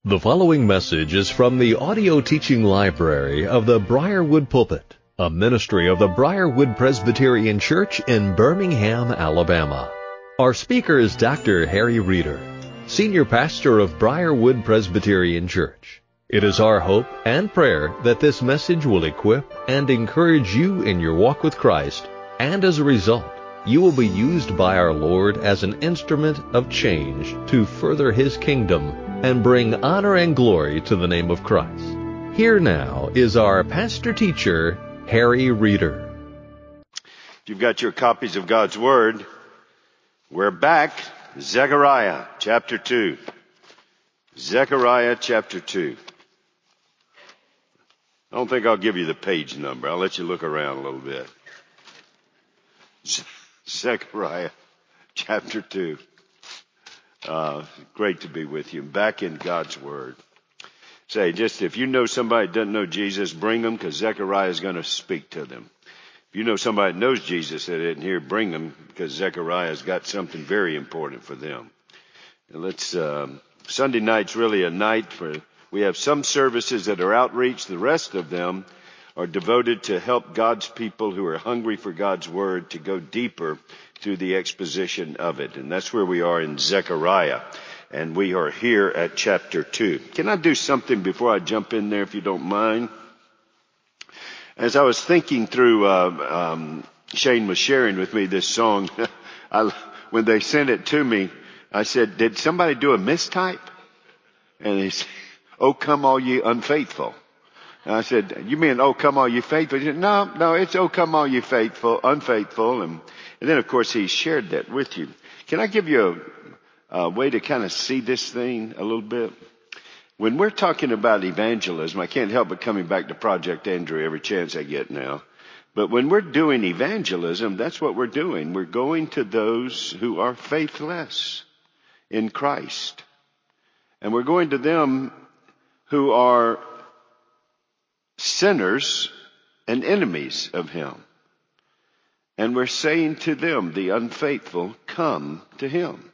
The following message is from the audio teaching library of the Briarwood Pulpit, a ministry of the Briarwood Presbyterian Church in Birmingham, Alabama. Our speaker is Dr. Harry Reeder, Senior Pastor of Briarwood Presbyterian Church. It is our hope and prayer that this message will equip and encourage you in your walk with Christ, and as a result, you will be used by our Lord as an instrument of change to further His kingdom and bring honor and glory to the name of Christ. Here now is our pastor-teacher, Harry Reeder. If you've got your copies of God's Word, we're back. Zechariah chapter 2. Zechariah chapter 2. I don't think I'll give you the page number. I'll let you look around a little bit. Zechariah chapter 2. Great to be with you. Back in God's Word. Say, just if you know somebody that doesn't know Jesus, bring them, because Zechariah is going to speak to them. If you know somebody that knows Jesus that isn't here, bring them, because Zechariah has got something very important for them. And Sunday night's really a night we have some services that are outreach. The rest of them are devoted to help God's people who are hungry for God's Word to go deeper through the exposition of it. And that's where we are in Zechariah. And we are here at chapter 2. Can I do something before I jump in there, if you don't mind? As I was thinking through, Shane was sharing with me this song. When they sent it to me, I said, did somebody do a mistype? And he said, "Oh, come all ye unfaithful." And I said, "You mean, oh, come all you faithful?" He said, No, it's, "Oh, come all you unfaithful. And then, of course, he shared that with you. Can I give you a way to kind of see this thing a little bit? When we're talking about evangelism, I can't help but coming back to Project Andrew every chance I get now. But when we're doing evangelism, that's what we're doing. We're going to those who are faithless in Christ. And we're going to them who are sinners and enemies of Him. And we're saying to them, the unfaithful, come to Him.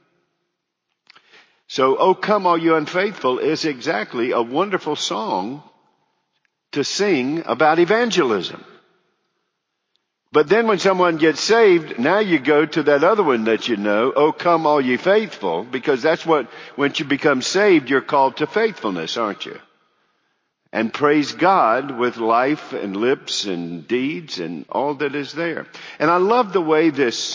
So, "Oh, come all you unfaithful" is exactly a wonderful song to sing about evangelism. But then when someone gets saved, now you go to that other one that you know, "Oh, come all ye faithful," because that's what, once you become saved, you're called to faithfulness, aren't you? And praise God with life and lips and deeds and all that is there. And I love the way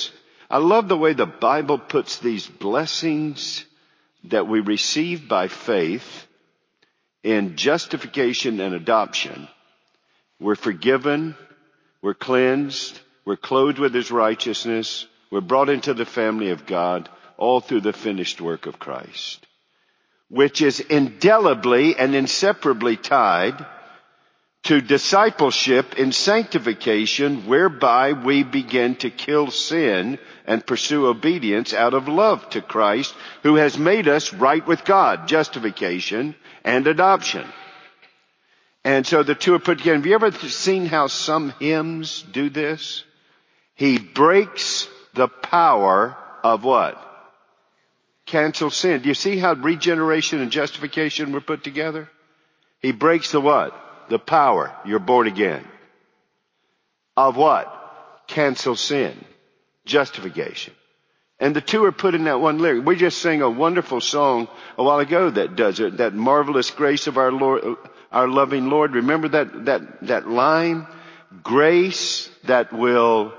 the Bible puts these blessings that we receive by faith in justification and adoption. We're forgiven, we're cleansed, we're clothed with His righteousness, we're brought into the family of God, all through the finished work of Christ, which is indelibly and inseparably tied to discipleship in sanctification, whereby we begin to kill sin and pursue obedience out of love to Christ, who has made us right with God, justification and adoption. And so the two are put together. Have you ever seen how some hymns do this? He breaks the power of what? Cancel sin. Do you see how regeneration and justification were put together? He breaks the what? The power. You're born again. Of what? Cancel sin. Justification. And the two are put in that one lyric. We just sang a wonderful song a while ago that does it. That marvelous grace of our Lord, our loving Lord. Remember that line? Grace that will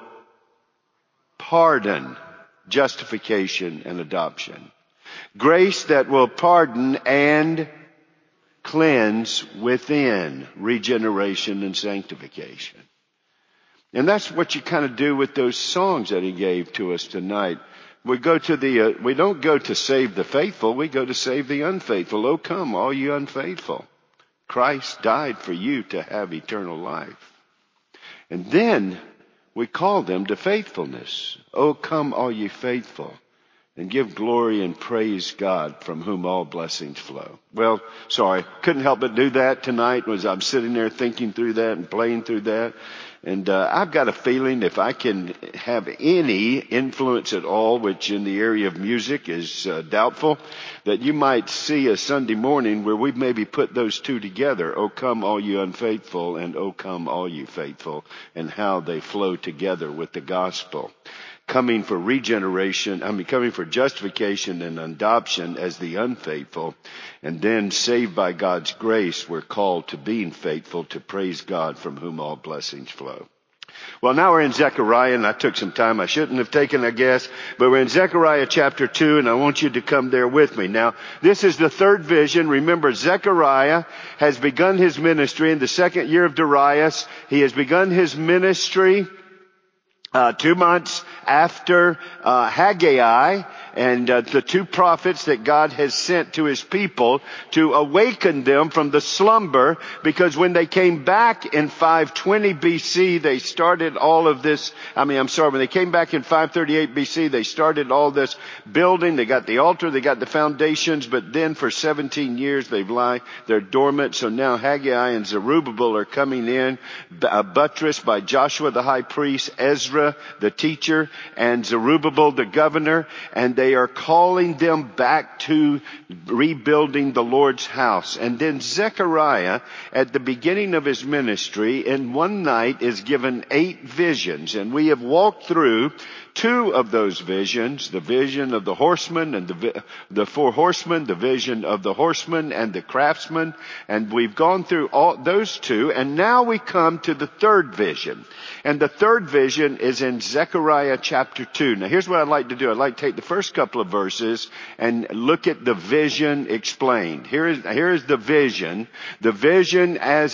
pardon justification and adoption. Grace that will pardon and cleanse within regeneration and sanctification. And that's what you kind of do with those songs that he gave to us tonight. We don't go to save the faithful, we go to save the unfaithful. "Oh, come, all you unfaithful. Christ died for you to have eternal life." And then we call them to faithfulness. "Oh, come, all ye faithful. and give glory and praise God, from whom all blessings flow. Well, sorry, couldn't help but do that tonight as I'm sitting there thinking through that and playing through that. And I've got a feeling if I can have any influence at all, which in the area of music is doubtful, that you might see a Sunday morning where we maybe put those two together. Oh, come all you unfaithful, and oh, come all you faithful, and how they flow together with the gospel. Coming for coming for justification and adoption as the unfaithful, and then saved by God's grace, we're called to being faithful, to praise God, from whom all blessings flow. Well, now we're in Zechariah, and I took some time I shouldn't have taken, I guess, but we're in Zechariah chapter 2, and I want you to come there with me. Now, this is the third vision. Remember, Zechariah has begun his ministry in the second year of Darius. He has begun his ministry 2 months after Haggai and the two prophets that God has sent to his people to awaken them from the slumber, because when they came back in 520 BC, they started all of this. When they came back in 538 BC, they started all this building. They got the altar, they got the foundations, but then for 17 years they're dormant. So now Haggai and Zerubbabel are coming in, buttressed by Joshua the high priest, Ezra the teacher, and Zerubbabel the governor, and they are calling them back to rebuilding the Lord's house. And then Zechariah, at the beginning of his ministry, in one night is given 8 visions, and we have walked through 2 of those visions, the vision of the horseman and the 4 horsemen, the vision of the horseman and the craftsman, and we've gone through all those 2, and now we come to the third vision. And the third vision is in Zechariah chapter 2. Now here's what I'd like to do. I'd like to take the first couple of verses and look at the vision explained. Here is the vision. The vision as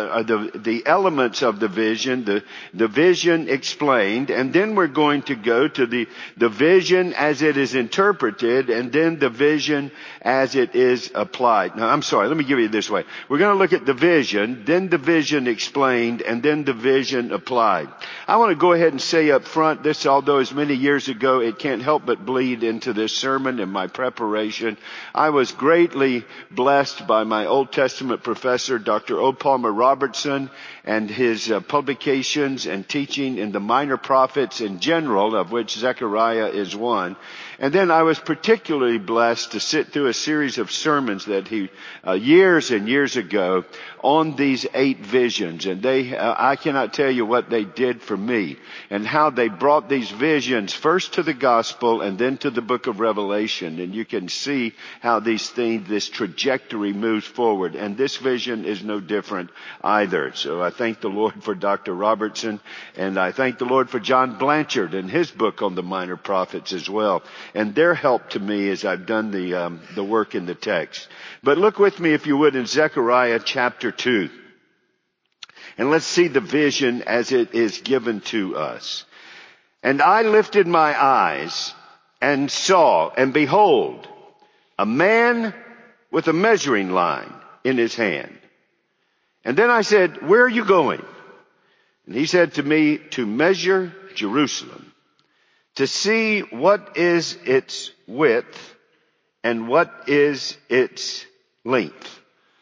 the elements of the vision, the vision explained, and then we're going to go to the vision as it is interpreted, and then the vision as it is applied. Now, let me give you it this way. We're going to look at the vision, then the vision explained, and then the vision applied. I want to go ahead and say up front, this, although as many years ago, it can't help but bleed into this sermon in my preparation. I was greatly blessed by my Old Testament professor, Dr. O. Palmer Robertson, and his publications and teaching in the minor prophets in general, of which Zechariah is one. And then I was particularly blessed to sit through a series of sermons that he, years and years ago, on these 8 visions. And I cannot tell you what they did for me, and how they brought these visions first to the gospel and then to the book of Revelation. And you can see how these things, this trajectory moves forward. And this vision is no different either. So I thank the Lord for Dr. Robertson, and I thank the Lord for John Blanchard and his book on the minor prophets as well, and their help to me as I've done the work in the text. But look with me, if you would, in Zechariah chapter 2. And let's see the vision as it is given to us. And I lifted my eyes and saw, and behold, a man with a measuring line in his hand. And then I said, where are you going? And he said to me, to measure Jerusalem, to see what is its width and what is its length.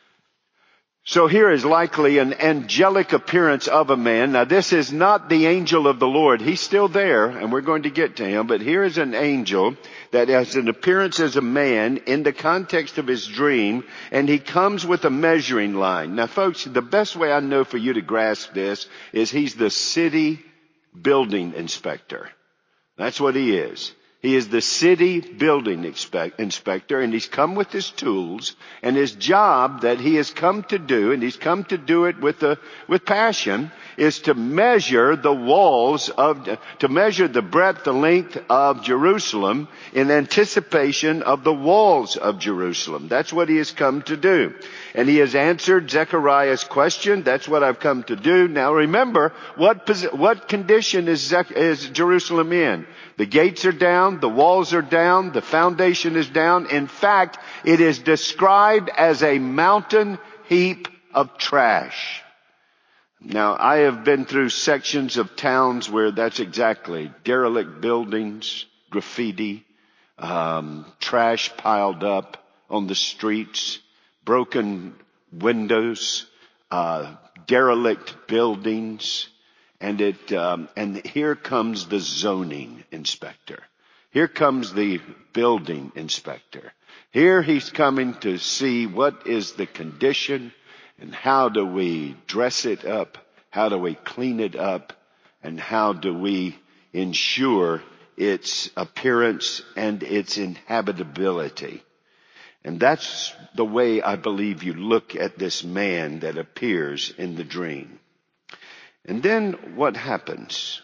So here is likely an angelic appearance of a man. Now this is not the angel of the Lord. He's still there, and we're going to get to him. But here is an angel that has an appearance as a man in the context of his dream, and he comes with a measuring line. Now folks, the best way I know for you to grasp this is he's the city building inspector. That's what he is. He is the city building inspector, and he's come with his tools, and his job that he has come to do, and he's come to do it with passion, is to measure the walls to measure the breadth, the length of Jerusalem in anticipation of the walls of Jerusalem. That's what he has come to do. And he has answered Zechariah's question. That's what I've come to do. Now remember, what condition is Jerusalem in? The gates are down, the walls are down, the foundation is down. In fact, it is described as a mountain heap of trash. Now, I have been through sections of towns where that's exactly derelict buildings, graffiti, trash piled up on the streets, broken windows, derelict buildings, and here comes the zoning inspector. Here comes the building inspector. Here he's coming to see what is the condition and how do we dress it up, how do we clean it up, and how do we ensure its appearance and its inhabitability. And that's the way I believe you look at this man that appears in the dream. And then what happens?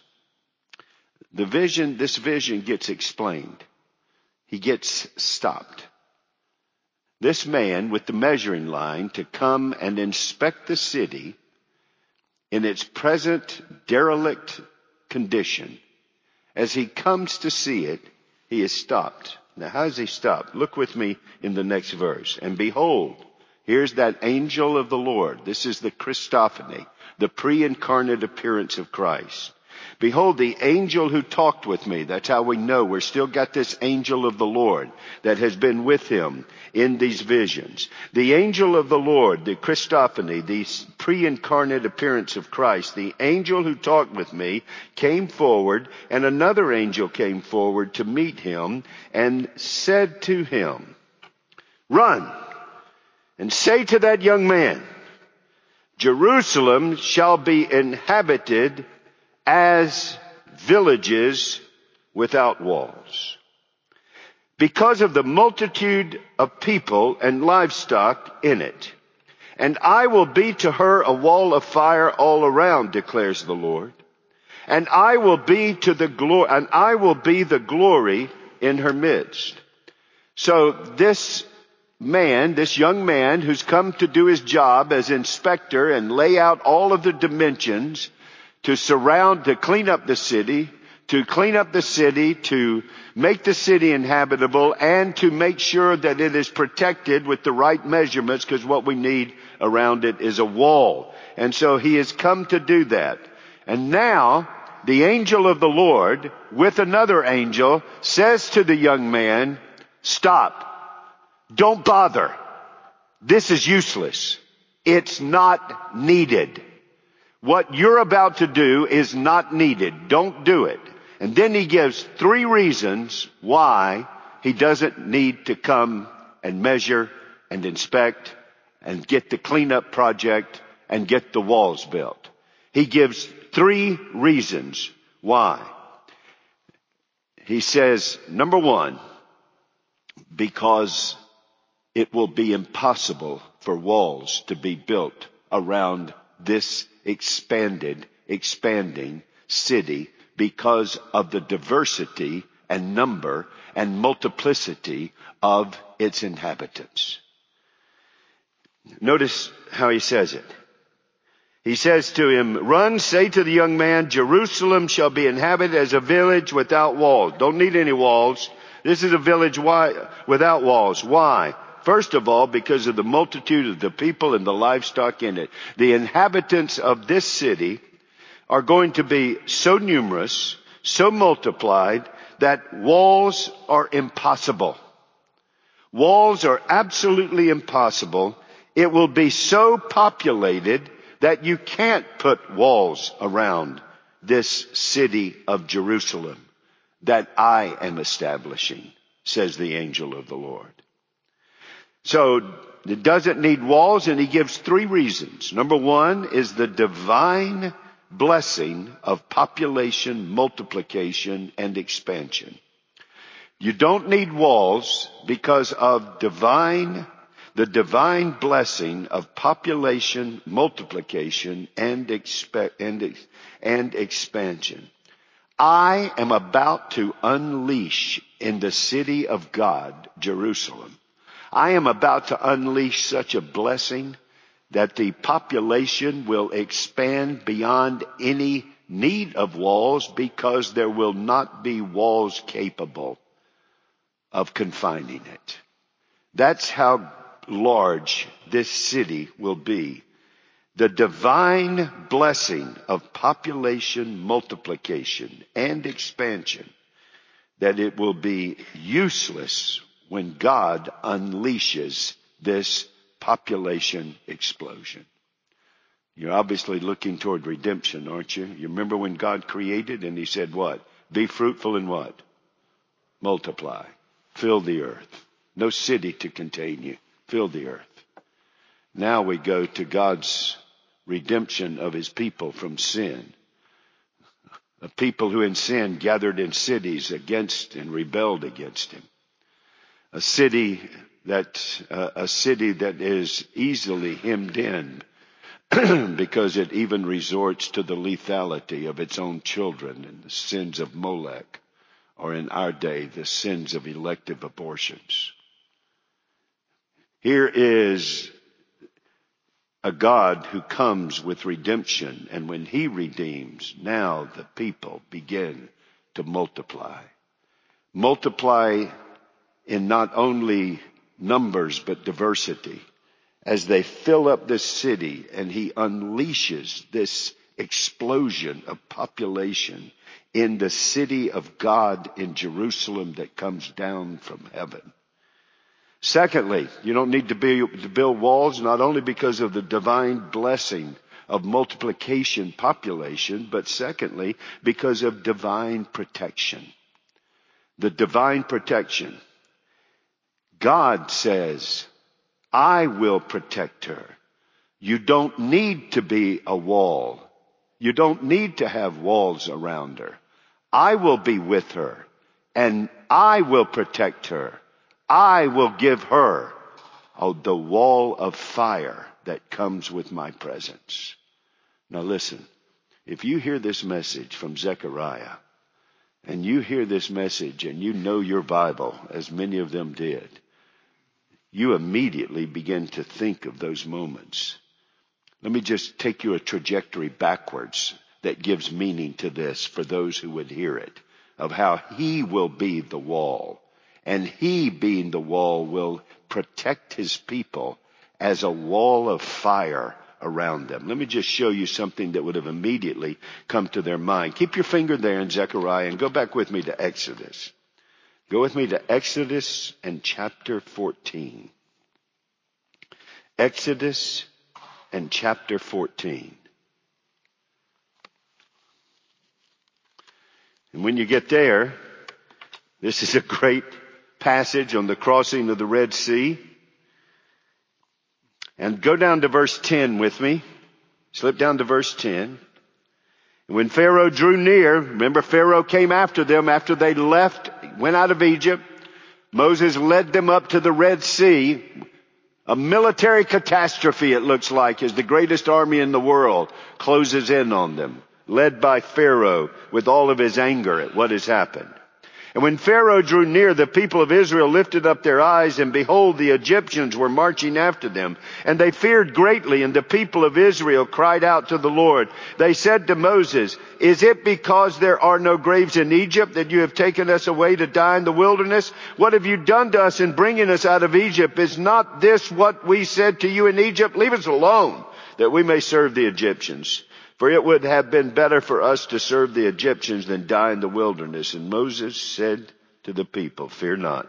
This vision gets explained. He gets stopped. This man with the measuring line to come and inspect the city in its present derelict condition. As he comes to see it, he is stopped. Now, how is he stopped? Look with me in the next verse. And behold, here's that angel of the Lord. This is the Christophany, the pre-incarnate appearance of Christ. Behold, the angel who talked with me. That's how we know we're still got this angel of the Lord that has been with him in these visions. The angel of the Lord, the Christophany, the pre-incarnate appearance of Christ, the angel who talked with me came forward, and another angel came forward to meet him and said to him, "Run and say to that young man, Jerusalem shall be inhabited as villages without walls, because of the multitude of people and livestock in it. And I will be to her a wall of fire all around, declares the Lord. And I will be the glory in her midst." So this young man who's come to do his job as inspector and lay out all of the dimensions to clean up the city, to make the city inhabitable, and to make sure that it is protected with the right measurements, because what we need around it is a wall. And so he has come to do that. And now the angel of the Lord with another angel says to the young man, "Stop. Don't bother. This is useless. It's not needed. What you're about to do is not needed. Don't do it." And then he gives 3 reasons why he doesn't need to come and measure and inspect and get the cleanup project and get the walls built. He gives 3 reasons why. He says, number 1, because it will be impossible for walls to be built around this expanding city because of the diversity and number and multiplicity of its inhabitants. Notice how he says it. He says to him, "Run, say to the young man, Jerusalem shall be inhabited as a village without walls." Don't need any walls. This is a village without walls. Why? First of all, because of the multitude of the people and the livestock in it. The inhabitants of this city are going to be so numerous, so multiplied, that walls are impossible. Walls are absolutely impossible. It will be so populated that you can't put walls around this city of Jerusalem that I am establishing, says the angel of the Lord. So it doesn't need walls, and he gives 3 reasons. Number 1 is the divine blessing of population, multiplication, and expansion. You don't need walls because of the divine blessing of population, multiplication, and expansion. I am about to unleash in the city of God, Jerusalem. I am about to unleash such a blessing that the population will expand beyond any need of walls, because there will not be walls capable of confining it. That's how large this city will be. The divine blessing of population, multiplication, and expansion. that it will be useless when God unleashes this population explosion. You're obviously looking toward redemption, aren't you? You remember when God created and he said what? Be fruitful and what? Multiply. Fill the earth. No city to contain you. Fill the earth. Now we go to God's redemption of his people from sin. A people who in sin gathered in cities against and rebelled against him. A city that is easily hemmed in because it even resorts to the lethality of its own children and the sins of Molech, or in our day, the sins of elective abortions. Here is a God who comes with redemption, and when he redeems, now the people begin to multiply. Multiply in not only numbers but diversity. As they fill up this city and he unleashes this explosion of population in the city of God in Jerusalem that comes down from heaven. Secondly, you don't need to build walls, not only because of the divine blessing of multiplication population, but secondly, because of divine protection. The divine protection. God says, I will protect her. You don't need to be a wall. You don't need to have walls around her. I will be with her, and I will protect her. I will give her the wall of fire that comes with my presence. Now listen, if you hear this message from Zechariah, and you hear this message and you know your Bible, as many of them did, you immediately begin to think of those moments. Let me just take you a trajectory backwards that gives meaning to this for those who would hear it, of how he will be the wall, and he being the wall will protect his people as a wall of fire around them. Let me just show you something that would have immediately come to their mind. Keep your finger there in Zechariah and go back with me to Exodus. Go with me to Exodus and chapter 14. Exodus and chapter 14. And when you get there, this is a great passage on the crossing of the Red Sea. And go down to verse 10 with me. Slip down to verse 10. When Pharaoh drew near, remember Pharaoh came after them after they went out of Egypt. Moses led them up to the Red Sea. A military catastrophe, it looks like, as the greatest army in the world closes in on them, led by Pharaoh with all of his anger at what has happened. And when Pharaoh drew near, the people of Israel lifted up their eyes, and behold, the Egyptians were marching after them. And they feared greatly, and the people of Israel cried out to the Lord. They said to Moses, is it because there are no graves in Egypt that you have taken us away to die in the wilderness? What have you done to us in bringing us out of Egypt? Is not this what we said to you in Egypt? Leave us alone, that we may serve the Egyptians. For it would have been better for us to serve the Egyptians than die in the wilderness. And Moses said to the people, fear not.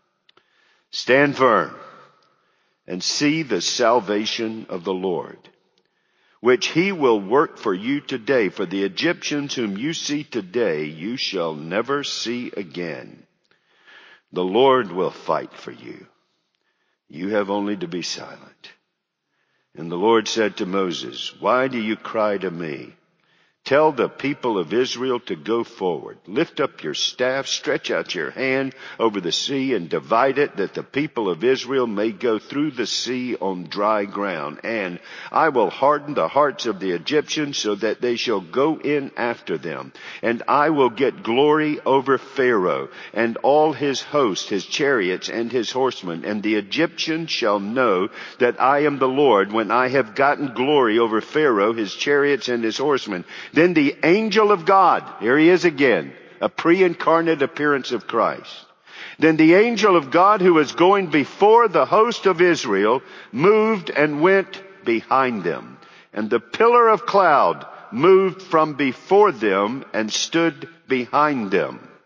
Stand firm and see the salvation of the Lord, which he will work for you today. For the Egyptians whom you see today, you shall never see again. The Lord will fight for you. You have only to be silent. And the Lord said to Moses, why do you cry to me? Tell the people of Israel to go forward. Lift up your staff, stretch out your hand over the sea and divide it, that the people of Israel may go through the sea on dry ground. And I will harden the hearts of the Egyptians so that they shall go in after them. And I will get glory over Pharaoh and all his host, his chariots and his horsemen. And the Egyptians shall know that I am the Lord when I have gotten glory over Pharaoh, his chariots and his horsemen. Then the angel of God, here he is again, a pre-incarnate appearance of Christ. Then the angel of God who was going before the host of Israel moved and went behind them. And the pillar of cloud moved from before them and stood behind them.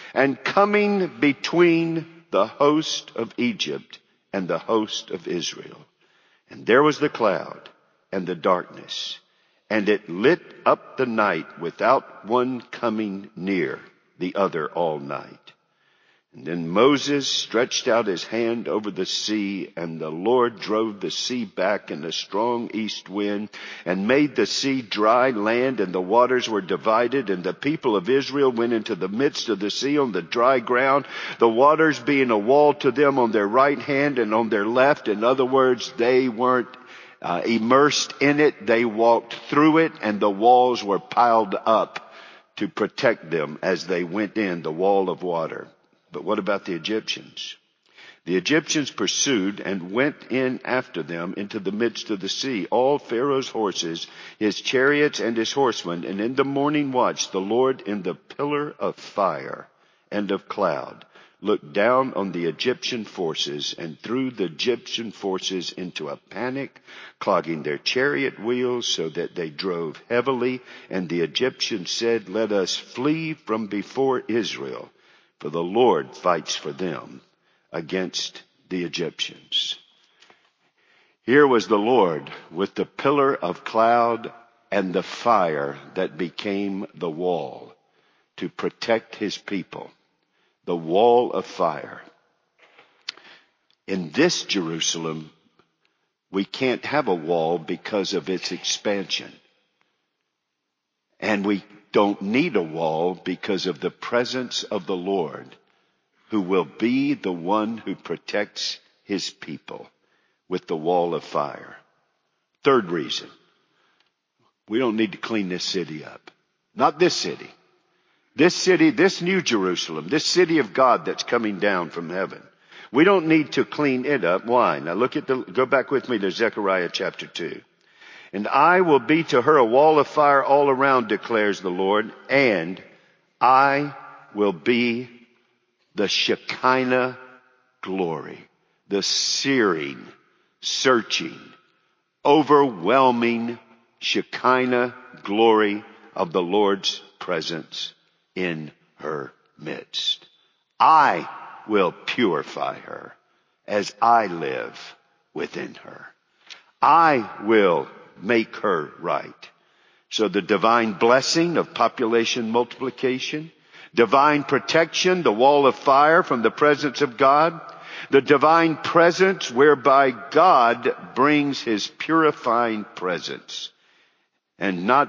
and coming between the host of Egypt and the host of Israel. And there was the cloud and the darkness, and it lit up the night without one coming near the other all night. And then Moses stretched out his hand over the sea, and the Lord drove the sea back in a strong east wind and made the sea dry land, and the waters were divided, and the people of Israel went into the midst of the sea on the dry ground, the waters being a wall to them on their right hand and on their left. In other words, they weren't immersed in it. They walked through it, and the walls were piled up to protect them as they went in, the wall of water. But what about the Egyptians? The Egyptians pursued and went in after them into the midst of the sea, all Pharaoh's horses, his chariots, and his horsemen. And in the morning watch, the Lord in the pillar of fire and of cloud looked down on the Egyptian forces and threw the Egyptian forces into a panic, clogging their chariot wheels so that they drove heavily. And the Egyptians said, "Let us flee from before Israel, for the Lord fights for them against the Egyptians." Here was the Lord with the pillar of cloud and the fire that became the wall to protect his people. The wall of fire. In this Jerusalem, we can't have a wall because of its expansion. And we don't need a wall because of the presence of the Lord, who will be the one who protects his people with the wall of fire. Third reason, we don't need to clean this city up. Not this city. This city, this new Jerusalem, this city of God that's coming down from heaven. We don't need to clean it up. Why? Now go back with me to Zechariah chapter 2. And I will be to her a wall of fire all around, declares the Lord, and I will be the Shekinah glory, the searing, searching, overwhelming Shekinah glory of the Lord's presence in her midst. I will purify her as I live within her. I will make her right. So the divine blessing of population multiplication, divine protection, the wall of fire from the presence of God, the divine presence whereby God brings his purifying presence. And no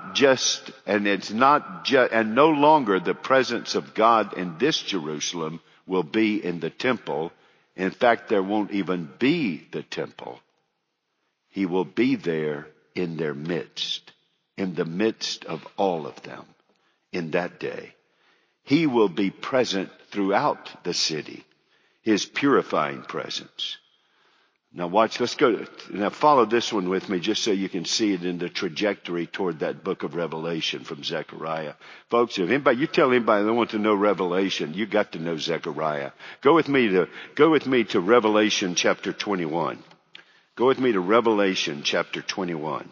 longer the presence of God in this Jerusalem will be in the temple. In fact, there won't even be the temple. He will be there in their midst, in the midst of all of them in that day. He will be present throughout the city, his purifying presence. Now watch, let's go. Now follow this one with me just so you can see it in the trajectory toward that book of Revelation from Zechariah. Folks, if you tell anybody they want to know Revelation, you got to know Zechariah. Go with me to Revelation chapter 21. Go with me to Revelation chapter 21.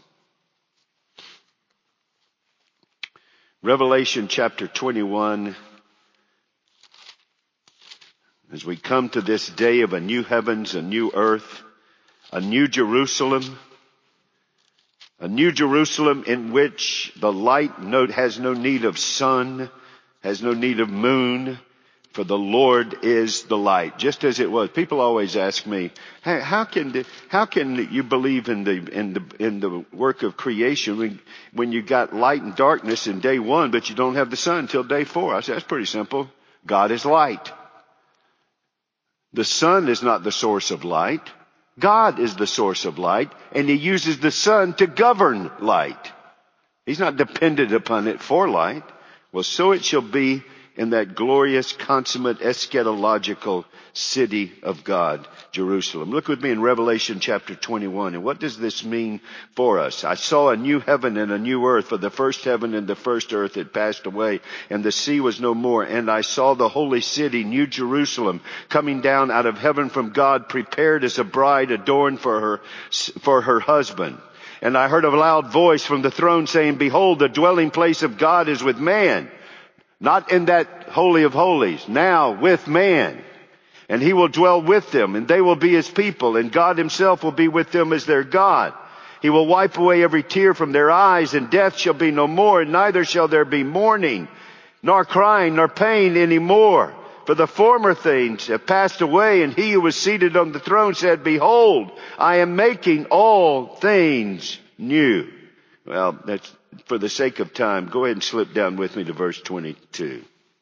Revelation chapter 21. As we come to this day of a new heavens, a new earth, a new Jerusalem in which the light has no need of sun, has no need of moon, for the Lord is the light. Just as it was. People always ask me, hey, how can you believe in the work of creation when you got light and darkness in day one, but you don't have the sun until day 4? I said, that's pretty simple. God is light. The sun is not the source of light. God is the source of light, and he uses the sun to govern light. He's not dependent upon it for light. Well, so it shall be in that glorious, consummate, eschatological city of God, Jerusalem. Look with me in Revelation chapter 21. And what does this mean for us? I saw a new heaven and a new earth, for the first heaven and the first earth had passed away, and the sea was no more. And I saw the holy city, New Jerusalem, coming down out of heaven from God, prepared as a bride adorned for her husband. And I heard a loud voice from the throne saying, "Behold, the dwelling place of God is with man." Not in that Holy of Holies, now with man. And he will dwell with them, and they will be his people, and God himself will be with them as their God. He will wipe away every tear from their eyes, and death shall be no more, and neither shall there be mourning, nor crying, nor pain any more. For the former things have passed away, and he who was seated on the throne said, Behold, I am making all things new. Well, that's for the sake of time. Go ahead and slip down with me to verse 22.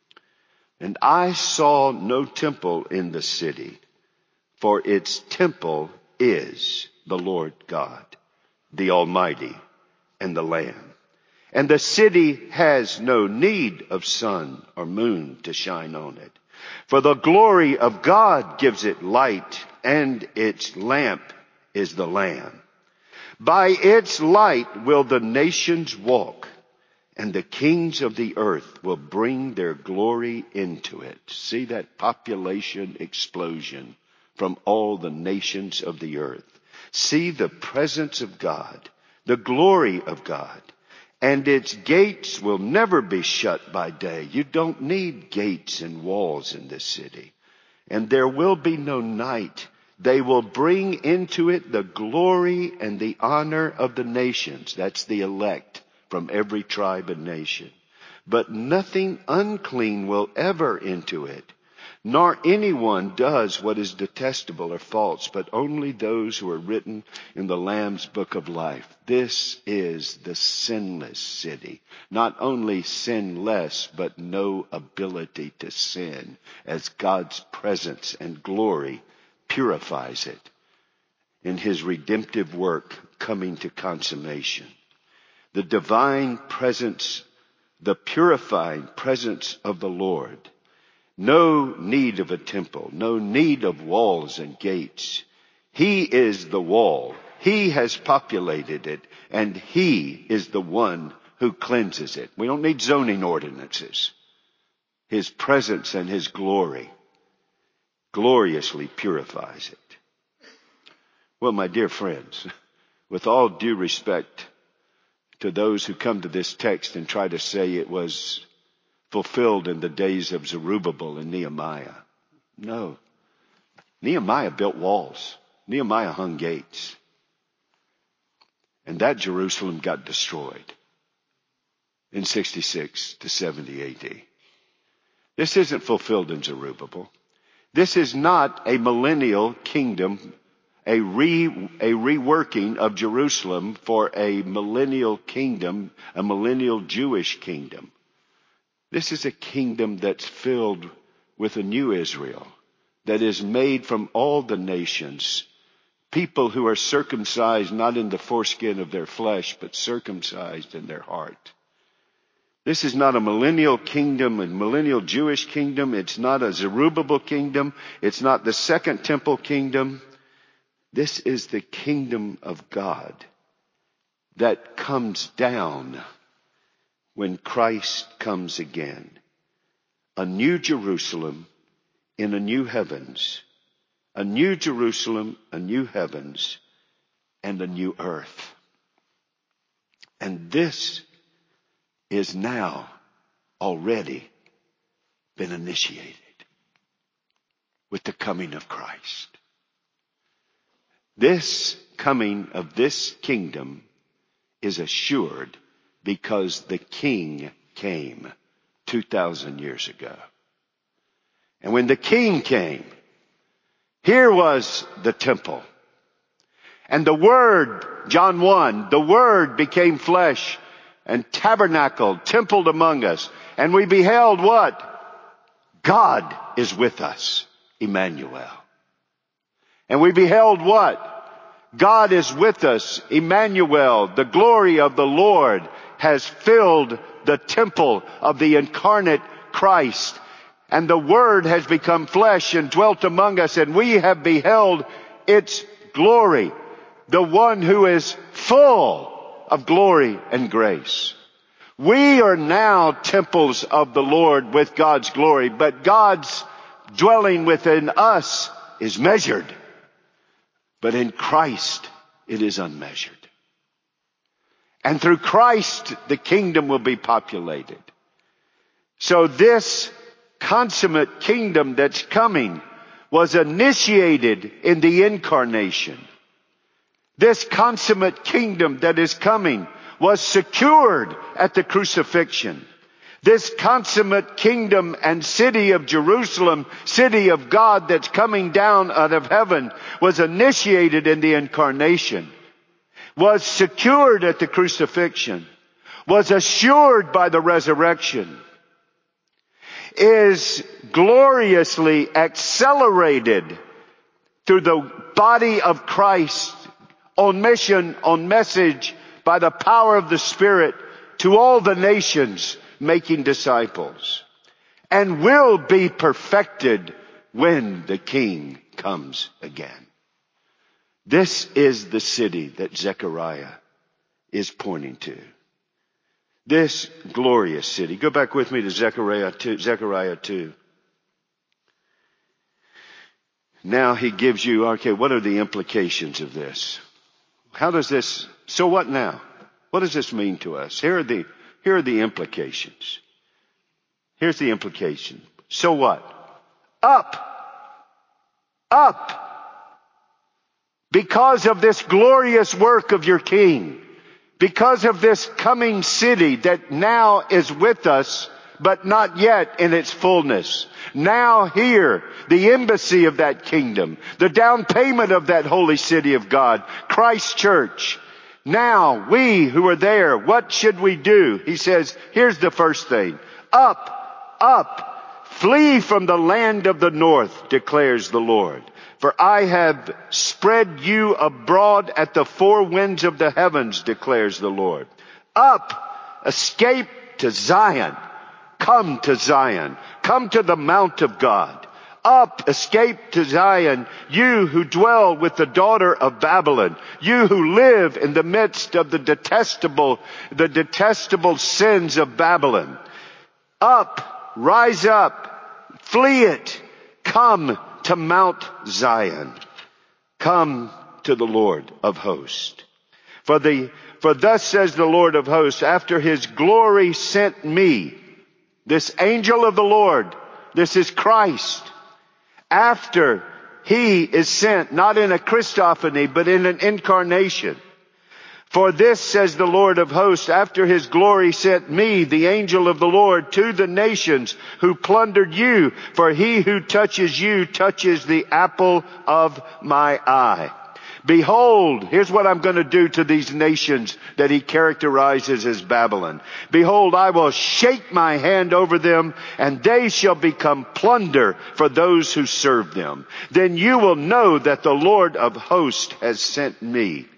And I saw no temple in the city, for its temple is the Lord God, the Almighty, and the Lamb. And the city has no need of sun or moon to shine on it. For the glory of God gives it light, and its lamp is the Lamb. By its light will the nations walk, and the kings of the earth will bring their glory into it. See that population explosion from all the nations of the earth. See the presence of God, the glory of God. And its gates will never be shut by day. You don't need gates and walls in this city. And there will be no night. They will bring into it the glory and the honor of the nations. That's the elect from every tribe and nation. But nothing unclean will ever into it, nor anyone does what is detestable or false, but only those who are written in the Lamb's book of life. This is the sinless city. Not only sinless, but no ability to sin, as God's presence and glory purifies it in his redemptive work coming to consummation. The divine presence, the purifying presence of the Lord. No need of a temple, no need of walls and gates. He is the wall. He has populated it, and he is the one who cleanses it. We don't need zoning ordinances. His presence and his glory gloriously purifies it. Well, my dear friends, with all due respect to those who come to this text and try to say it was fulfilled in the days of Zerubbabel and Nehemiah. No. Nehemiah built walls. Nehemiah hung gates. And that Jerusalem got destroyed in 66 to 70 AD. This isn't fulfilled in Zerubbabel. This is not a millennial kingdom, a reworking of Jerusalem for a millennial kingdom, a millennial Jewish kingdom. This is a kingdom that's filled with a new Israel that is made from all the nations, people who are circumcised not in the foreskin of their flesh, but circumcised in their heart. This is not a millennial kingdom, a millennial Jewish kingdom. It's not a Zerubbabel kingdom. It's not the second temple kingdom. This is the kingdom of God that comes down when Christ comes again. A new Jerusalem in a new heavens. A new Jerusalem, a new heavens, and a new earth. And this is now already been initiated with the coming of Christ. This coming of this kingdom is assured because the King came 2,000 years ago. And when the King came, here was the temple. And the Word, John 1, the Word became flesh and tabernacled, templed among us. And we beheld what? God is with us, Emmanuel. And we beheld what? God is with us, Emmanuel. The glory of the Lord has filled the temple of the incarnate Christ. And the Word has become flesh and dwelt among us, and we have beheld its glory. The one who is full of glory and grace. We are now temples of the Lord with God's glory, but God's dwelling within us is measured. But in Christ, it is unmeasured. And through Christ, the kingdom will be populated. So this consummate kingdom that's coming was initiated in the incarnation. This consummate kingdom that is coming was secured at the crucifixion. This consummate kingdom and city of Jerusalem, city of God that's coming down out of heaven, was initiated in the incarnation, was secured at the crucifixion, was assured by the resurrection, is gloriously accelerated through the body of Christ on mission, on message, by the power of the Spirit to all the nations, making disciples, and will be perfected when the King comes again. This is the city that Zechariah is pointing to. This glorious city. Go back with me to Zechariah 2. Now he gives you, okay, what are the implications of this? How does this, so what now? What does this mean to us? Here are the implications. Here's the implication. So what? Up. Because of this glorious work of your King. Because of this coming city that now is with us, but not yet in its fullness. Now here, the embassy of that kingdom, the down payment of that holy city of God, Christ Church. Now, we who are there, what should we do? He says, here's the first thing. Up, flee from the land of the north, declares the Lord. For I have spread you abroad at the four winds of the heavens, declares the Lord. Up, escape to Zion. Come to Zion. Come to the Mount of God. Up, escape to Zion, you who dwell with the daughter of Babylon. You who live in the midst of the detestable sins of Babylon. Up, rise up, flee it. Come to Mount Zion. Come to the Lord of hosts. For thus says the Lord of hosts, after his glory sent me, this angel of the Lord, this is Christ, after he is sent, not in a Christophany, but in an incarnation. For this says the Lord of hosts, after his glory sent me, the angel of the Lord, to the nations who plundered you. For he who touches you touches the apple of my eye. Behold, here's what I'm going to do to these nations that he characterizes as Babylon. Behold, I will shake my hand over them, and they shall become plunder for those who serve them. Then you will know that the Lord of hosts has sent me.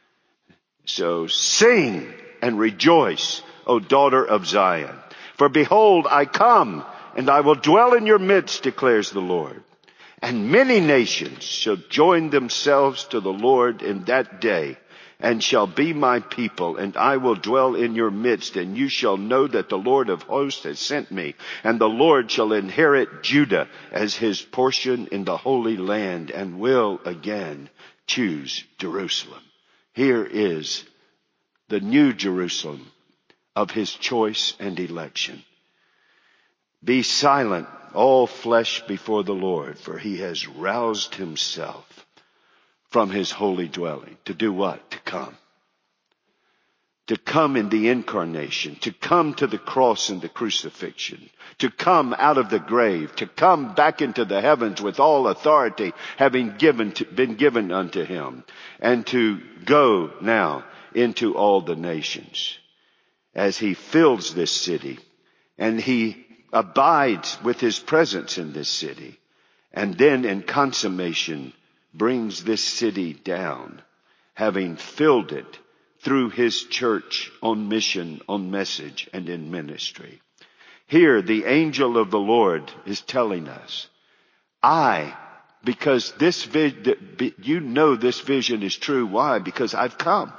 So sing and rejoice, O daughter of Zion. For behold, I come, and I will dwell in your midst, declares the Lord. And many nations shall join themselves to the Lord in that day, and shall be my people, and I will dwell in your midst, and you shall know that the Lord of hosts has sent me, and the Lord shall inherit Judah as his portion in the Holy Land, and will again choose Jerusalem. Here is the new Jerusalem of his choice and election. Be silent, all flesh before the Lord, for he has roused himself from his holy dwelling. To do what? To come. To come in the incarnation, to come to the cross and the crucifixion, to come out of the grave, to come back into the heavens with all authority having been given unto him, and to go now into all the nations as he fills this city and he abides with his presence in this city, and then in consummation brings this city down, having filled it through his church on mission, on message, and in ministry. Here, the angel of the Lord is telling us, because this you know this vision is true. Why? Because I've come.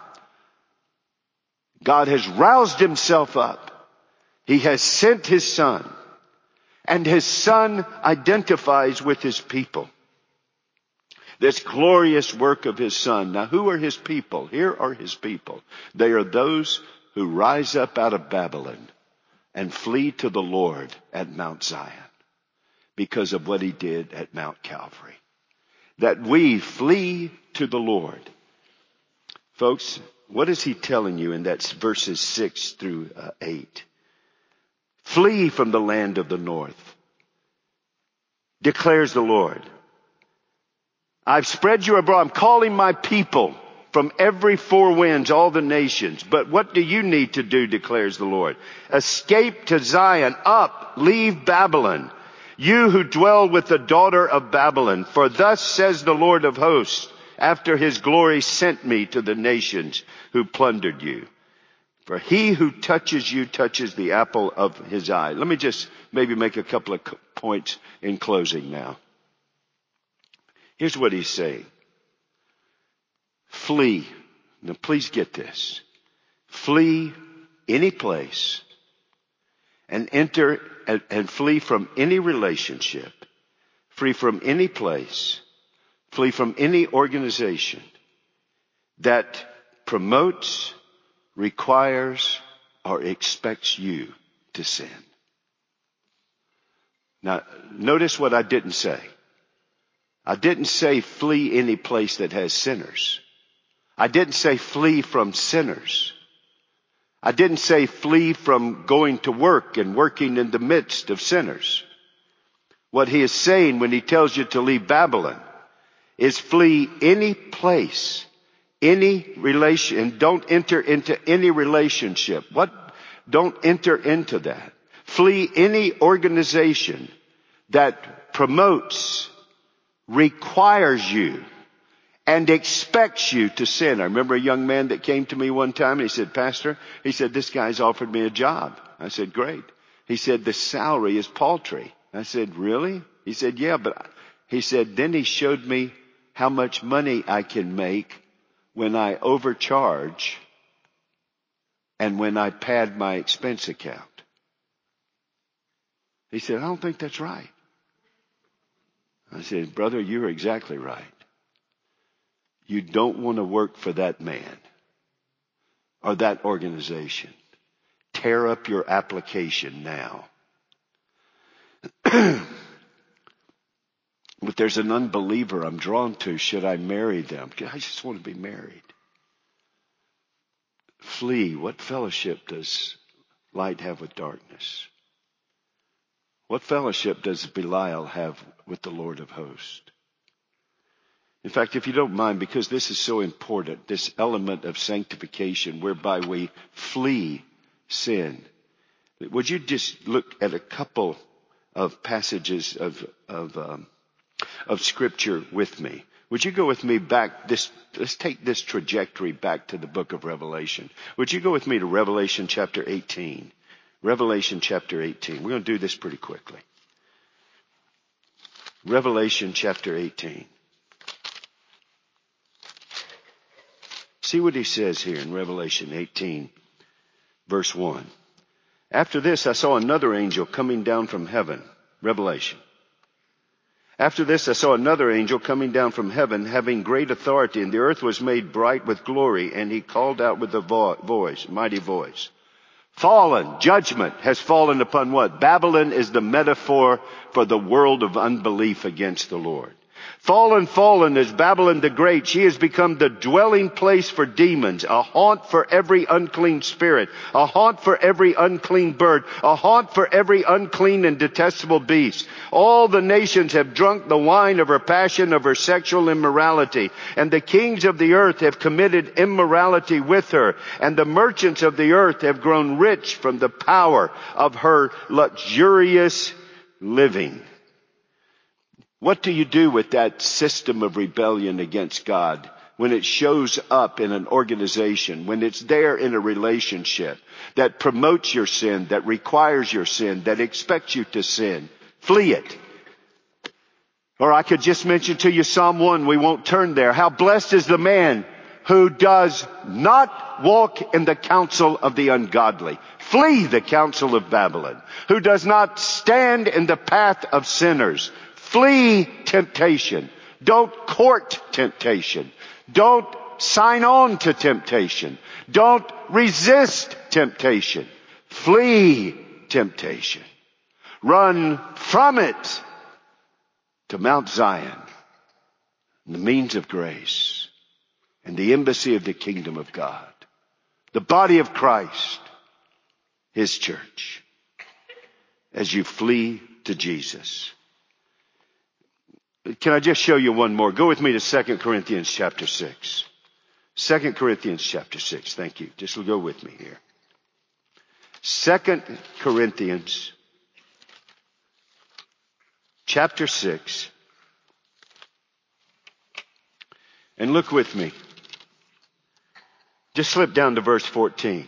God has roused himself up. He has sent his Son. And his Son identifies with his people. This glorious work of his Son. Now, who are his people? Here are his people. They are those who rise up out of Babylon and flee to the Lord at Mount Zion because of what he did at Mount Calvary. That we flee to the Lord. Folks, what is he telling you in that verses 6 through 8? Flee from the land of the north, declares the Lord. I've spread you abroad. I'm calling my people from every four winds, all the nations. But what do you need to do, declares the Lord? Escape to Zion. Up, leave Babylon. You who dwell with the daughter of Babylon. For thus says the Lord of hosts, after his glory sent me to the nations who plundered you. For he who touches you touches the apple of his eye. Let me just maybe make a couple of points in closing now. Here's what he's saying. Flee. Now please get this. Flee any place and enter and flee from any relationship. Flee from any place. Flee from any organization that promotes, requires, or expects you to sin. Now, notice what I didn't say. I didn't say flee any place that has sinners. I didn't say flee from sinners. I didn't say flee from going to work and working in the midst of sinners. What he is saying when he tells you to leave Babylon is flee any place, any relation, and don't enter into any relationship. Don't enter into that. Flee any organization that promotes, requires you, and expects you to sin. I remember a young man that came to me one time and he said, Pastor, he said, this guy's offered me a job. I said, great. He said, the salary is paltry. I said, really? He said, yeah, but he said, then he showed me how much money I can make when I overcharge and when I pad my expense account. He said, I don't think that's right. I said, brother, you're exactly right. You don't want to work for that man or that organization. Tear up your application now. But there's an unbeliever I'm drawn to. Should I marry them? I just want to be married. Flee. What fellowship does light have with darkness? What fellowship does Belial have with the Lord of hosts? In fact, if you don't mind, because this is so important, this element of sanctification whereby we flee sin. Would you just look at a couple of passages of Scripture with me? Would you go with me back let's take this trajectory back to the book of Revelation. Would you go with me to Revelation chapter 18? Revelation chapter 18. We're going to do this pretty quickly. Revelation chapter 18. See what he says here in Revelation 18, verse 1. After this, I saw another angel coming down from heaven. Revelation. After this, I saw another angel coming down from heaven, having great authority, and the earth was made bright with glory, and he called out with a voice, mighty voice. Fallen, judgment has fallen upon what? Babylon is the metaphor for the world of unbelief against the Lord. Fallen is Babylon the Great. She has become the dwelling place for demons, a haunt for every unclean spirit, a haunt for every unclean bird, a haunt for every unclean and detestable beast. All the nations have drunk the wine of her passion, of her sexual immorality, and the kings of the earth have committed immorality with her, and the merchants of the earth have grown rich from the power of her luxurious living. What do you do with that system of rebellion against God when it shows up in an organization, when it's there in a relationship that promotes your sin, that requires your sin, that expects you to sin? Flee it. Or I could just mention to you Psalm 1. We won't turn there. How blessed is the man who does not walk in the counsel of the ungodly. Flee the counsel of Babylon. Who does not stand in the path of sinners. Flee temptation. Don't court temptation. Don't sign on to temptation. Don't resist temptation. Flee temptation. Run from it to Mount Zion, the means of grace, and the embassy of the kingdom of God, the body of Christ, His church, as you flee to Jesus. Can I just show you one more? Go with me to 2 Corinthians chapter 6. 2 Corinthians chapter 6. Thank you. Just go with me here. 2 Corinthians chapter 6. And look with me. Just slip down to verse 14.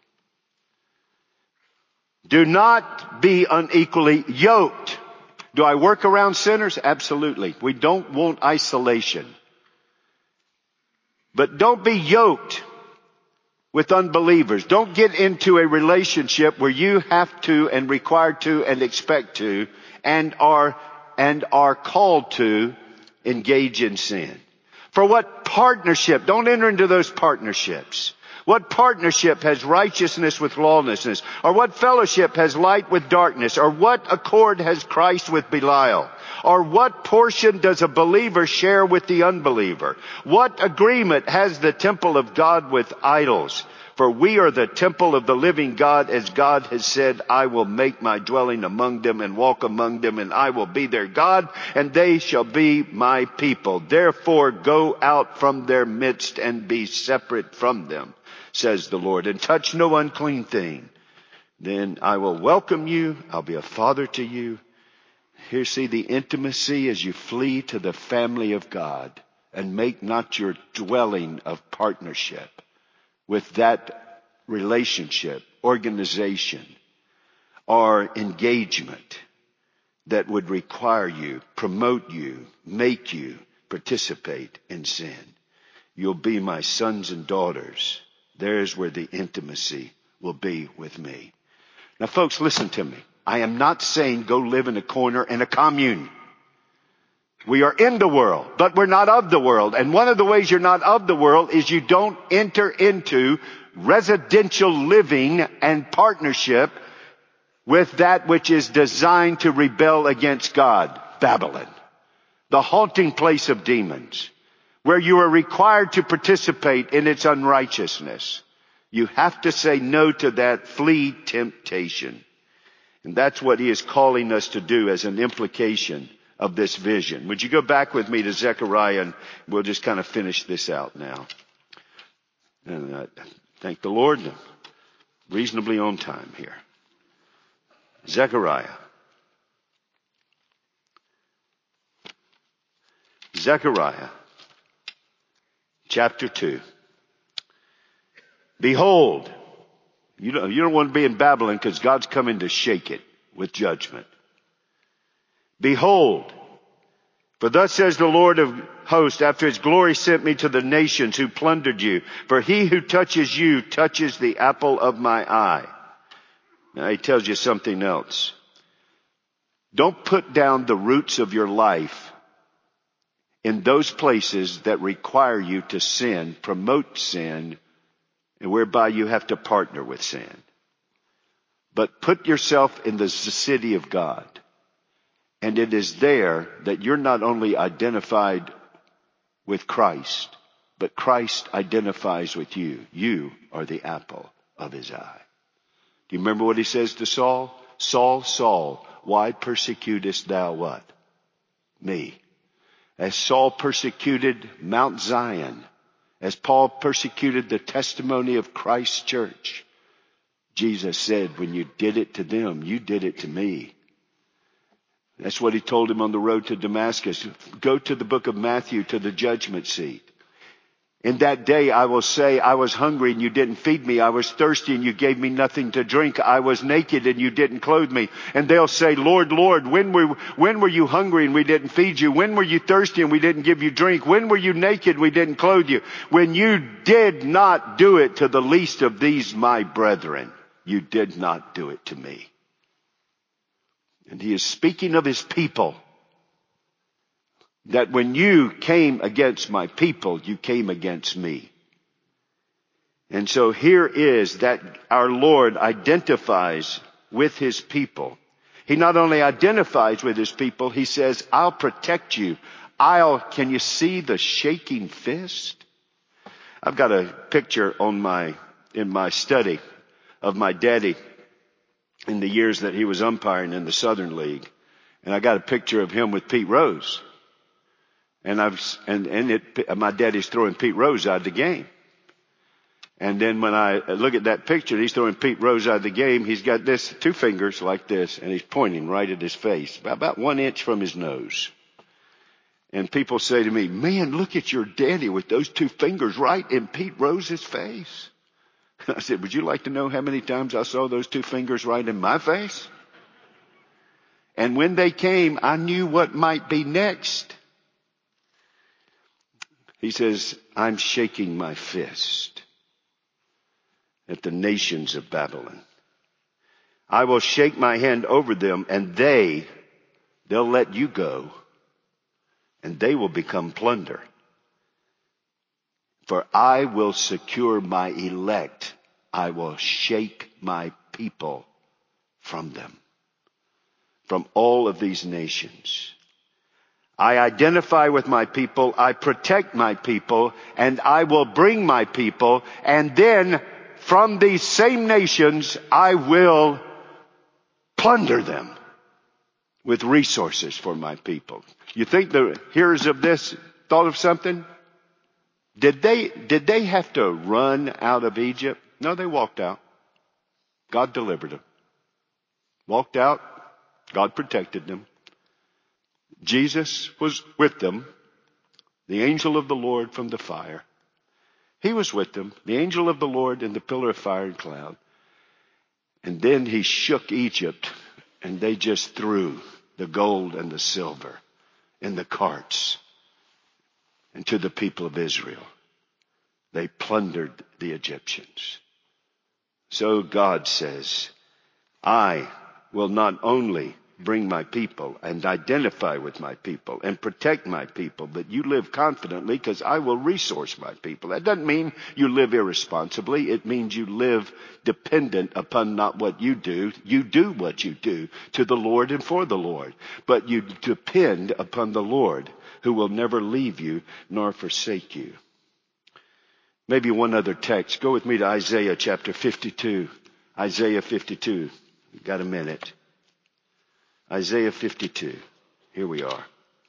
Do not be unequally yoked. Do I work around sinners? Absolutely. We don't want isolation. But don't be yoked with unbelievers. Don't get into a relationship where you have to and required to and expect to and are called to engage in sin. For what partnership? Don't enter into those partnerships. What partnership has righteousness with lawlessness? Or what fellowship has light with darkness? Or what accord has Christ with Belial? Or what portion does a believer share with the unbeliever? What agreement has the temple of God with idols? For we are the temple of the living God, as God has said, I will make my dwelling among them and walk among them, and I will be their God, and they shall be my people. Therefore go out from their midst and be separate from them, says the Lord, and touch no unclean thing. Then I will welcome you. I'll be a father to you. Here, see the intimacy as you flee to the family of God and make not your dwelling of partnership with that relationship, organization, or engagement that would require you, promote you, make you participate in sin. You'll be my sons and daughters. There's where the intimacy will be with me. Now, folks, listen to me. I am not saying go live in a corner in a commune. We are in the world, but we're not of the world. And one of the ways you're not of the world is you don't enter into residential living and partnership with that which is designed to rebel against God. Babylon, the haunting place of demons, where you are required to participate in its unrighteousness. You have to say no to that. Flee temptation. And that's what He is calling us to do as an implication of this vision. Would you go back with me to Zechariah, and we'll just kind of finish this out now. And thank the Lord, reasonably on time here. Zechariah. Zechariah chapter 2. Behold, you don't want to be in Babylon because God's coming to shake it with judgment. Behold, for thus says the Lord of hosts, after His glory sent me to the nations who plundered you. For he who touches you touches the apple of my eye. Now He tells you something else. Don't put down the roots of your life in those places that require you to sin, promote sin, and whereby you have to partner with sin. But put yourself in the city of God. And it is there that you're not only identified with Christ, but Christ identifies with you. You are the apple of His eye. Do you remember what He says to Saul? Saul, Saul, why persecutest thou what? Me. As Saul persecuted Mount Zion, as Paul persecuted the testimony of Christ's church, Jesus said, when you did it to them, you did it to me. That's what He told him on the road to Damascus. Go to the book of Matthew, to the judgment seat. In that day I will say, I was hungry and you didn't feed me. I was thirsty and you gave me nothing to drink. I was naked and you didn't clothe me. And they'll say, Lord, Lord, when were you hungry and we didn't feed you? When were you thirsty and we didn't give you drink? When were you naked and we didn't clothe you? When you did not do it to the least of these my brethren, you did not do it to me. And He is speaking of His people. That when you came against my people, you came against me. And so here is that our Lord identifies with his people. He not only identifies with his people, he says, I'll protect you. Can you see the shaking fist? I've got a picture in my study of my daddy in the years that he was umpiring in the Southern League. And I got a picture of him with Pete Rose. And my daddy's throwing Pete Rose out of the game. And then when I look at that picture, he's throwing Pete Rose out of the game. He's got two fingers like this, and he's pointing right at his face, about 1 inch from his nose. And people say to me, man, look at your daddy with those 2 fingers right in Pete Rose's face. I said, would you like to know how many times I saw those 2 fingers right in my face? And when they came, I knew what might be next. He says, I'm shaking my fist at the nations of Babylon. I will shake my hand over them, and they'll let you go, and they will become plunder. For I will secure my elect. I will shake my people from them, from all of these nations. I identify with my people, I protect my people, and I will bring my people, and then from these same nations I will plunder them with resources for my people. You think the hearers of this thought of something? Did they have to run out of Egypt? No, they walked out. God delivered them. Walked out, God protected them. Jesus was with them, the angel of the Lord from the fire. He was with them, the angel of the Lord in the pillar of fire and cloud. And then he shook Egypt, and they just threw the gold and the silver in the carts and to the people of Israel. They plundered the Egyptians. So God says, I will not only bring my people and identify with my people and protect my people, but you live confidently because I will resource my people. That doesn't mean you live irresponsibly. It means you live dependent upon not what you do. You do what you do to the Lord and for the Lord, but you depend upon the Lord who will never leave you nor forsake you. Maybe one other text. Go with me to Isaiah chapter 52. Isaiah 52. You've got a minute. Isaiah 52. Here we are.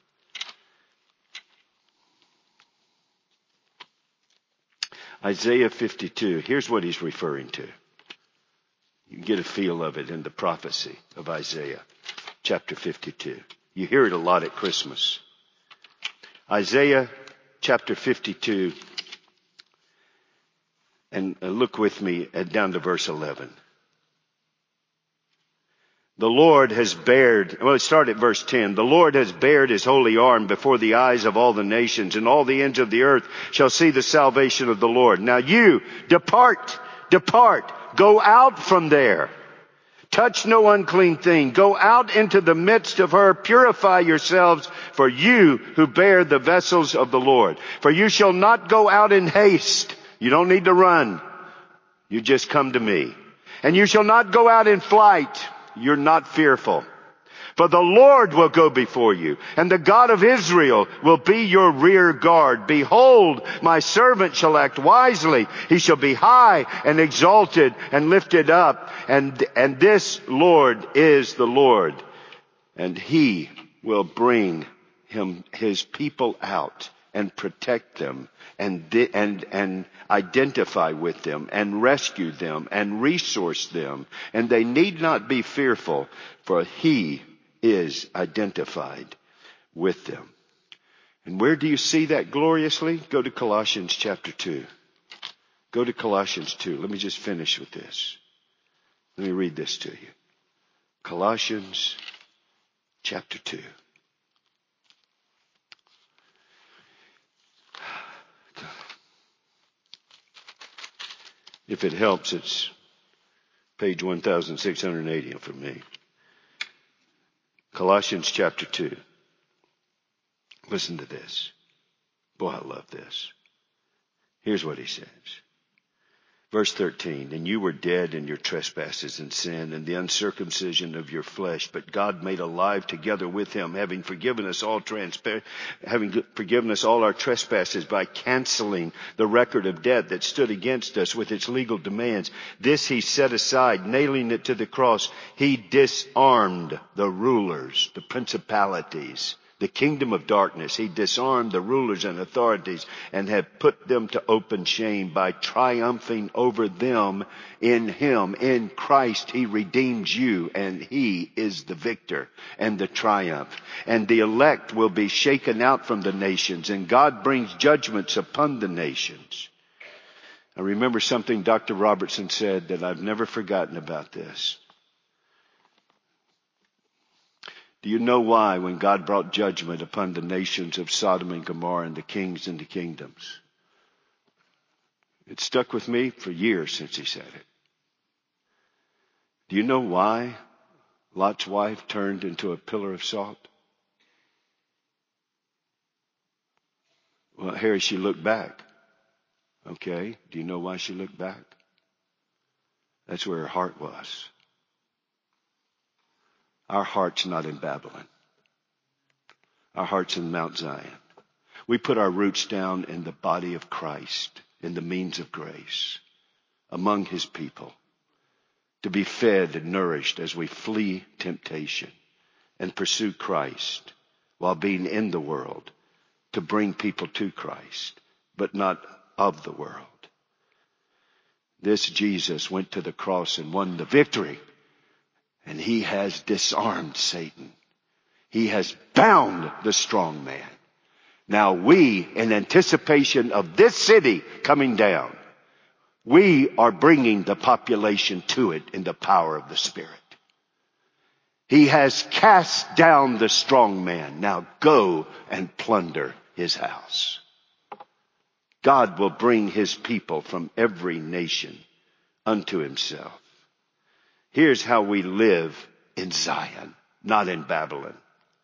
Isaiah 52. Here's what he's referring to. You can get a feel of it in the prophecy of Isaiah chapter 52. You hear it a lot at Christmas. Isaiah chapter 52. And look with me down to verse 11. The Lord has bared, let's start at verse 10. The Lord has bared his holy arm before the eyes of all the nations, and all the ends of the earth shall see the salvation of the Lord. Now you, depart, go out from there. Touch no unclean thing. Go out into the midst of her. Purify yourselves, for you who bear the vessels of the Lord. For you shall not go out in haste. You don't need to run. You just come to me. And you shall not go out in flight. You're not fearful. For the Lord will go before you, and the God of Israel will be your rear guard. Behold, my servant shall act wisely. He shall be high and exalted and lifted up. And this Lord is the Lord. And he will bring his people out and protect them and identify with them and rescue them and resource them. And they need not be fearful, for he is identified with them. And where do you see that gloriously? Go to Colossians chapter 2. Go to Colossians 2. Let me just finish with this. Let me read this to you. Colossians chapter 2. If it helps, it's page 1680 for me. Colossians chapter 2. Listen to this. Boy, I love this. Here's what he says. Verse 13, and you were dead in your trespasses and sin and the uncircumcision of your flesh, but God made alive together with him, having forgiven us all our trespasses by canceling the record of debt that stood against us with its legal demands. This he set aside, nailing it to the cross. He disarmed the rulers, the principalities, the kingdom of darkness. He disarmed the rulers and authorities and have put them to open shame by triumphing over them in him. In Christ he redeems you, and he is the victor and the triumph. And the elect will be shaken out from the nations, and God brings judgments upon the nations. I remember something Dr. Robertson said that I've never forgotten about this. Do you know why when God brought judgment upon the nations of Sodom and Gomorrah and the kings and the kingdoms? It stuck with me for years since he said it. Do you know why Lot's wife turned into a pillar of salt? Well, Harry, she looked back. Okay, do you know why she looked back? That's where her heart was. Our heart's not in Babylon. Our heart's in Mount Zion. We put our roots down in the body of Christ, in the means of grace, among his people, to be fed and nourished as we flee temptation and pursue Christ while being in the world, to bring people to Christ, but not of the world. This Jesus went to the cross and won the victory. And he has disarmed Satan. He has bound the strong man. Now we, in anticipation of this city coming down, we are bringing the population to it in the power of the Spirit. He has cast down the strong man. Now go and plunder his house. God will bring his people from every nation unto himself. Here's how we live in Zion, not in Babylon.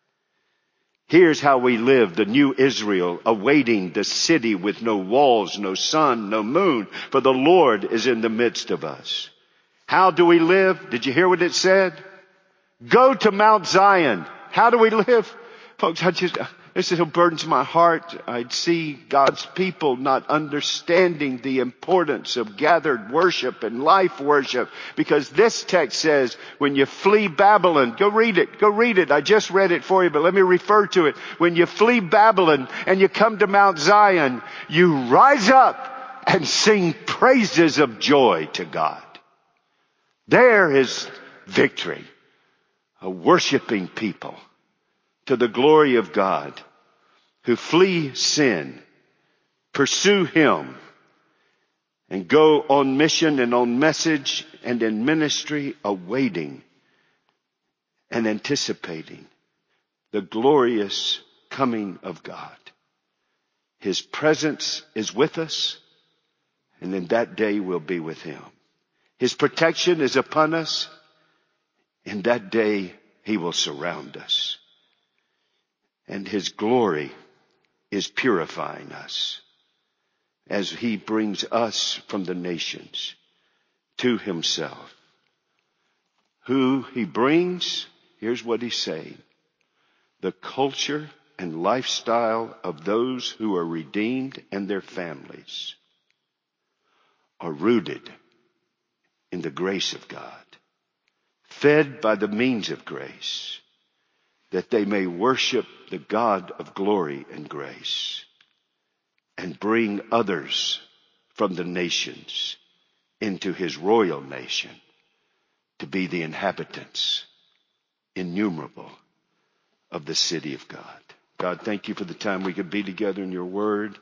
Here's how we live, the new Israel, awaiting the city with no walls, no sun, no moon, for the Lord is in the midst of us. How do we live? Did you hear what it said? Go to Mount Zion. How do we live? Folks, this is what burdens my heart. I see God's people not understanding the importance of gathered worship and life worship, because this text says when you flee Babylon, go read it. I just read it for you, but let me refer to it. When you flee Babylon and you come to Mount Zion, you rise up and sing praises of joy to God. There is victory, a worshiping people to the glory of God, who flee sin, pursue him, and go on mission and on message and in ministry, awaiting and anticipating the glorious coming of God. His presence is with us, and in that day we'll be with him. His protection is upon us. In that day he will surround us. And his glory is purifying us as he brings us from the nations to himself. Who he brings, here's what he's saying: the culture and lifestyle of those who are redeemed and their families are rooted in the grace of God, fed by the means of grace, that they may worship the God of glory and grace and bring others from the nations into his royal nation to be the inhabitants, innumerable, of the city of God. God, thank you for the time we could be together in your word.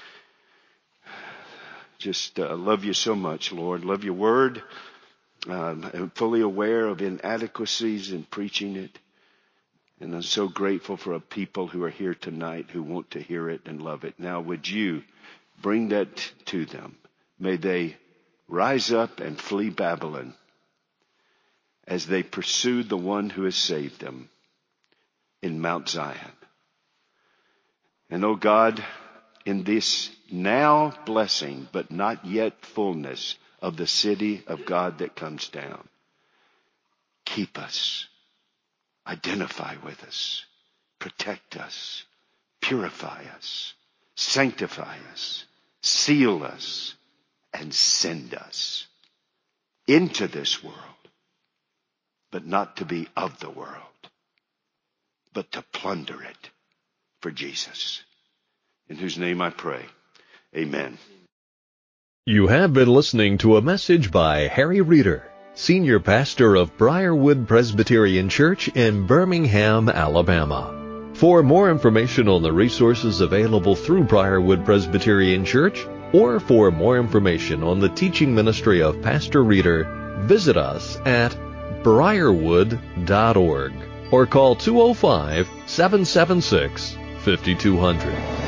Just love you so much, Lord. Love your word. I'm fully aware of inadequacies in preaching it. And I'm so grateful for a people who are here tonight who want to hear it and love it. Now, would you bring that to them? May they rise up and flee Babylon as they pursue the one who has saved them in Mount Zion. And, oh God, in this now blessing, but not yet fullness of the city of God that comes down. Keep us. Identify with us. Protect us. Purify us. Sanctify us. Seal us. And send us into this world, but not to be of the world, but to plunder it for Jesus. In whose name I pray. Amen. You have been listening to a message by Harry Reeder, Senior Pastor of Briarwood Presbyterian Church in Birmingham, Alabama. For more information on the resources available through Briarwood Presbyterian Church, or for more information on the teaching ministry of Pastor Reeder, visit us at briarwood.org or call 205-776-5200.